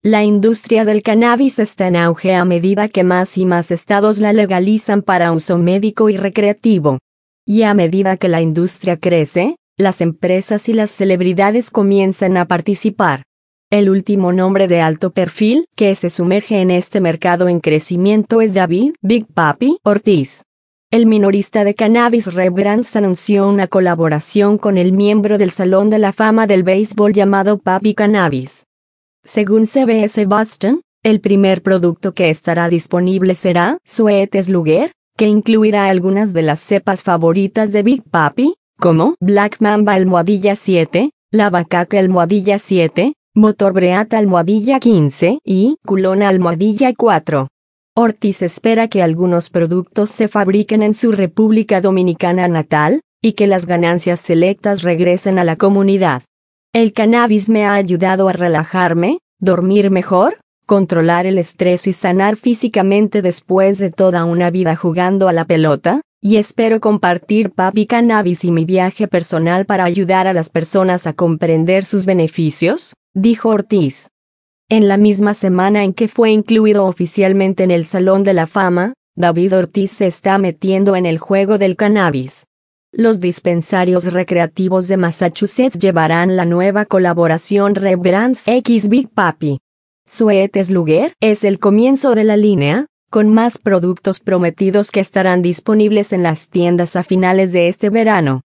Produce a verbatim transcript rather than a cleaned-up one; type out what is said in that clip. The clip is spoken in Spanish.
La industria del cannabis está en auge a medida que más y más estados la legalizan para uso médico y recreativo. Y a medida que la industria crece, las empresas y las celebridades comienzan a participar. El último nombre de alto perfil que se sumerge en este mercado en crecimiento es David Big Papi Ortiz. El minorista de cannabis Reb Brands anunció una colaboración con el miembro del Salón de la Fama del Béisbol llamado Papi Cannabis. Según C B S Boston, el primer producto que estará disponible será Sweet Slugger, que incluirá algunas de las cepas favoritas de Big Papi, como Black Mamba almohadilla siete, Lava Caca almohadilla siete, Motor Breata almohadilla quince y Culona almohadilla cuatro. Ortiz espera que algunos productos se fabriquen en su República Dominicana natal, y que las ganancias selectas regresen a la comunidad. El cannabis me ha ayudado a relajarme, dormir mejor, controlar el estrés y sanar físicamente después de toda una vida jugando a la pelota, y espero compartir Papi Cannabis y mi viaje personal para ayudar a las personas a comprender sus beneficios, dijo Ortiz. En la misma semana en que fue incluido oficialmente en el Salón de la Fama, David Ortiz se está metiendo en el juego del cannabis. Los dispensarios recreativos de Massachusetts llevarán la nueva colaboración Reb Brands X Big Papi. Sweet Slugger es el comienzo de la línea, con más productos prometidos que estarán disponibles en las tiendas a finales de este verano.